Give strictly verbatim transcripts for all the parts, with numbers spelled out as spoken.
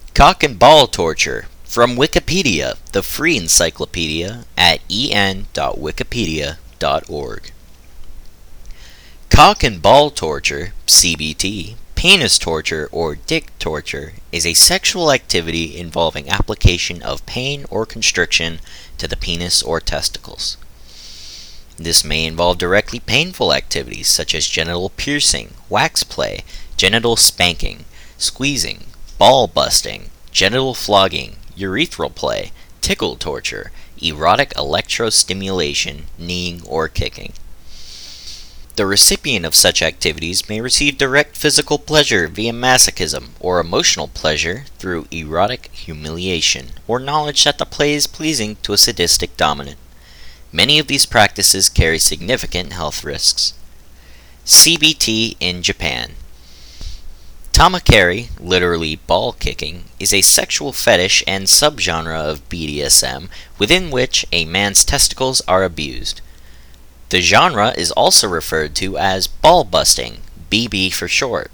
Cock and ball torture, from Wikipedia, the free encyclopedia at e n dot wikipedia dot org. Cock and ball torture, C B T, penis torture or dick torture, is a sexual activity involving application of pain or constriction to the penis or testicles. This may involve directly painful activities such as genital piercing, wax play, genital spanking, squeezing, ball busting, genital flogging, urethral play, tickle torture, erotic electrostimulation, kneeing or kicking. The recipient of such activities may receive direct physical pleasure via masochism or emotional pleasure through erotic humiliation or knowledge that the play is pleasing to a sadistic dominant. Many of these practices carry significant health risks. C B T in Japan. Tamakeri, literally ball kicking, is a sexual fetish and subgenre of B D S M within which a man's testicles are abused. The genre is also referred to as ball busting, B B for short.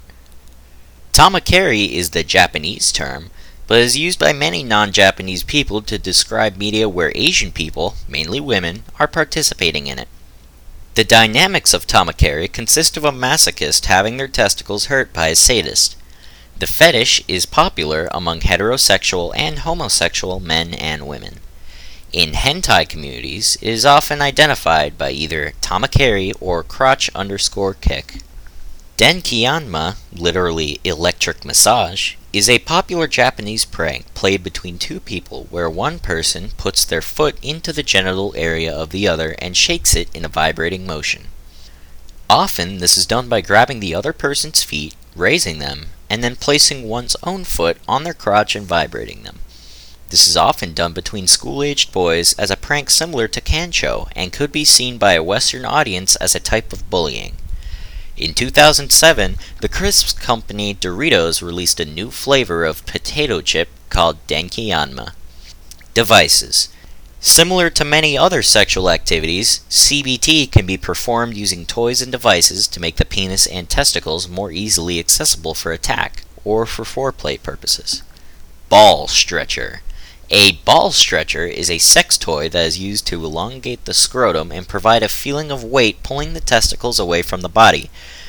Tamakeri is the Japanese term, but is used by many non-Japanese people to describe media where Asian people, mainly women, are participating in it. The dynamics of tamakeri consist of a masochist having their testicles hurt by a sadist. The fetish is popular among heterosexual and homosexual men and women. In hentai communities, it is often identified by either tamakeri or crotch underscore kick. Denki-yanma, literally electric massage, is a popular Japanese prank played between two people where one person puts their foot into the genital area of the other and shakes it in a vibrating motion. Often this is done by grabbing the other person's feet, raising them, and then placing one's own foot on their crotch and vibrating them. This is often done between school-aged boys as a prank similar to Kancho and could be seen by a Western audience as a type of bullying. In two thousand seven, the crisps company Doritos released a new flavor of potato chip called Denki-yanma. Devices. Similar to many other sexual activities, C B T can be performed using toys and devices to make the penis and testicles more easily accessible for attack or for foreplay purposes. Ball stretcher. A ball stretcher is a sex toy that is used to elongate the scrotum and provide a feeling of weight pulling the testicles away from the body.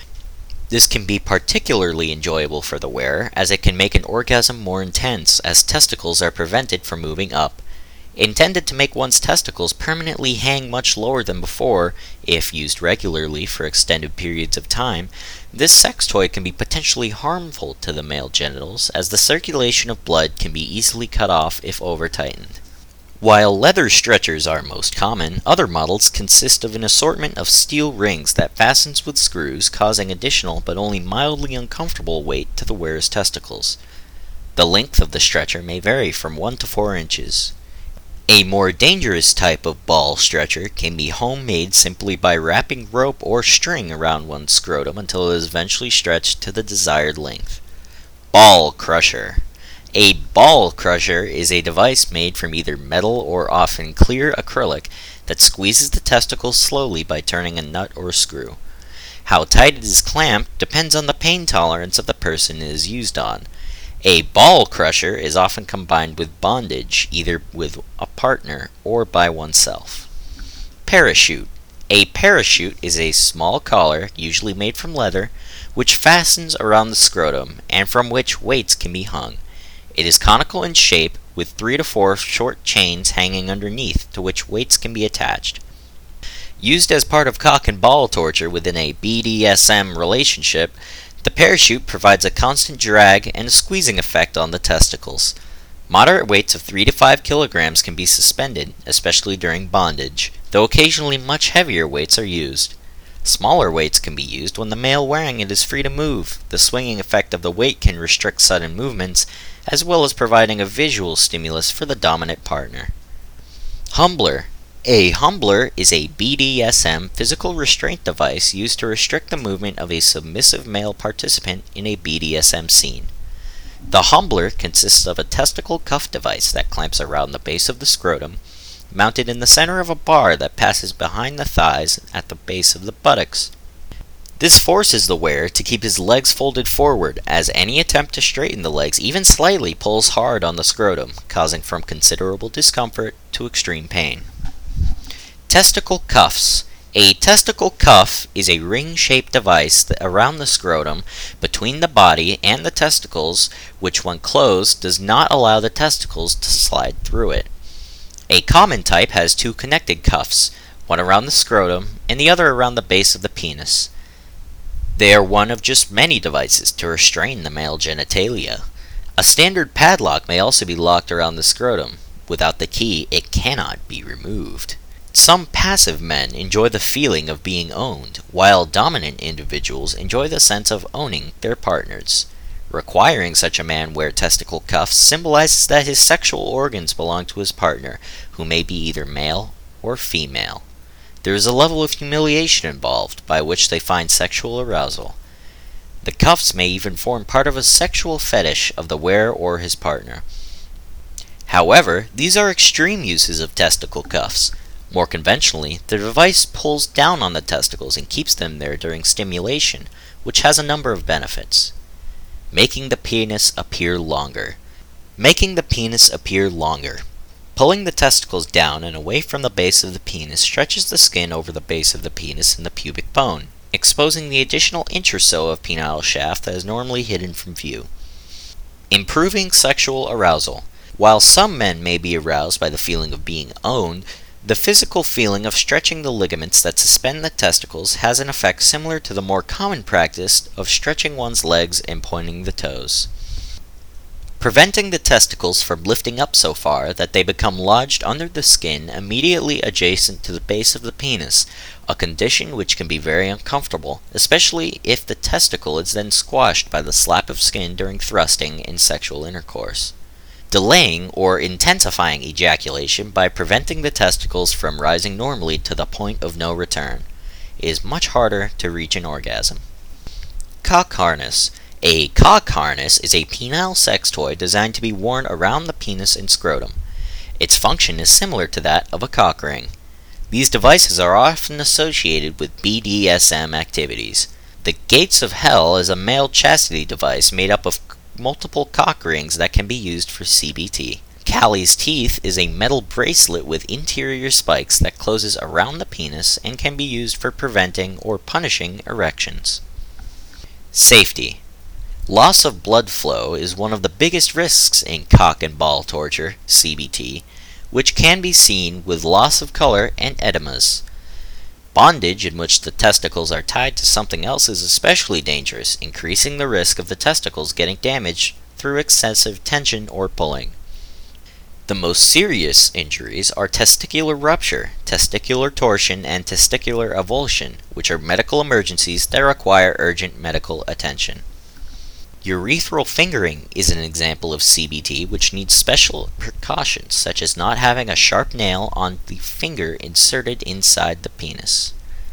This can be particularly enjoyable for the wearer, as it can make an orgasm more intense, as testicles are prevented from moving up. Intended to make one's testicles permanently hang much lower than before, if used regularly for extended periods of time, this sex toy can be potentially harmful to the male genitals, as the circulation of blood can be easily cut off if over-tightened. While leather stretchers are most common, other models consist of an assortment of steel rings that fastens with screws, causing additional but only mildly uncomfortable weight to the wearer's testicles. The length of the stretcher may vary from one to four inches. A more dangerous type of ball stretcher can be homemade simply by wrapping rope or string around one's scrotum until it is eventually stretched to the desired length. Ball crusher. A ball crusher is a device made from either metal or often clear acrylic that squeezes the testicles slowly by turning a nut or screw. How tight it is clamped depends on the pain tolerance of the person it is used on. A ball crusher is often combined with bondage, either with a partner or by oneself. Parachute. A parachute is a small collar, usually made from leather, which fastens around the scrotum and from which weights can be hung. It is conical in shape, with three to four short chains hanging underneath, to which weights can be attached. Used as part of cock and ball torture within a B D S M relationship, the parachute provides a constant drag and a squeezing effect on the testicles. Moderate weights of three to five kilograms can be suspended, especially during bondage, though occasionally much heavier weights are used. Smaller weights can be used when the male wearing it is free to move. The swinging effect of the weight can restrict sudden movements, as well as providing a visual stimulus for the dominant partner. Humbler. A humbler is a B D S M physical restraint device used to restrict the movement of a submissive male participant in a B D S M scene. The humbler consists of a testicle cuff device that clamps around the base of the scrotum, mounted in the center of a bar that passes behind the thighs at the base of the buttocks. This forces the wearer to keep his legs folded forward, as any attempt to straighten the legs even slightly pulls hard on the scrotum, causing from considerable discomfort to extreme pain. Testicle cuffs. A testicle cuff is a ring-shaped device that around the scrotum between the body and the testicles, which when closed does not allow the testicles to slide through it. A common type has two connected cuffs, one around the scrotum and the other around the base of the penis. They are one of just many devices to restrain the male genitalia. A standard padlock may also be locked around the scrotum. Without the key, it cannot be removed. Some passive men enjoy the feeling of being owned, while dominant individuals enjoy the sense of owning their partners. Requiring such a man wear testicle cuffs symbolizes that his sexual organs belong to his partner, who may be either male or female. There is a level of humiliation involved, by which they find sexual arousal. The cuffs may even form part of a sexual fetish of the wearer or his partner. However, these are extreme uses of testicle cuffs. More conventionally, the device pulls down on the testicles and keeps them there during stimulation, which has a number of benefits. Making the penis appear longer. Making the penis appear longer. Pulling the testicles down and away from the base of the penis stretches the skin over the base of the penis and the pubic bone, exposing the additional inch or so of penile shaft that is normally hidden from view. Improving sexual arousal. While some men may be aroused by the feeling of being owned, the physical feeling of stretching the ligaments that suspend the testicles has an effect similar to the more common practice of stretching one's legs and pointing the toes. Preventing the testicles from lifting up so far that they become lodged under the skin immediately adjacent to the base of the penis, a condition which can be very uncomfortable, especially if the testicle is then squashed by the slap of skin during thrusting in sexual intercourse. Delaying or intensifying ejaculation by preventing the testicles from rising normally to the point of no return. It is much harder to reach an orgasm. Cock harness. A cock harness is a penile sex toy designed to be worn around the penis and scrotum. Its function is similar to that of a cock ring. These devices are often associated with B D S M activities. The Gates of Hell is a male chastity device made up of multiple cock rings that can be used for C B T. Callie's Teeth is a metal bracelet with interior spikes that closes around the penis and can be used for preventing or punishing erections. Safety. Loss of blood flow is one of the biggest risks in cock and ball torture, C B T, which can be seen with loss of color and edemas. Bondage in which the testicles are tied to something else is especially dangerous, increasing the risk of the testicles getting damaged through excessive tension or pulling. The most serious injuries are testicular rupture, testicular torsion, and testicular avulsion, which are medical emergencies that require urgent medical attention. Urethral fingering is an example of C B T which needs special precautions, such as not having a sharp nail on the finger inserted inside the penis.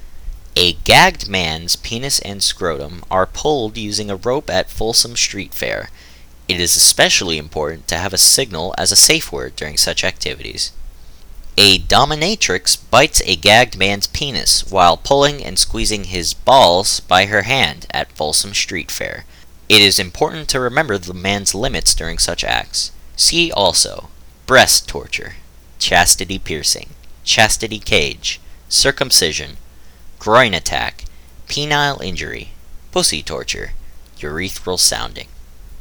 A gagged man's penis and scrotum are pulled using a rope at Folsom Street Fair. It is especially important to have a signal as a safe word during such activities. A dominatrix bites a gagged man's penis while pulling and squeezing his balls by her hand at Folsom Street Fair. It is important to remember the man's limits during such acts. See also breast torture, chastity piercing, chastity cage, circumcision, groin attack, penile injury, pussy torture, urethral sounding.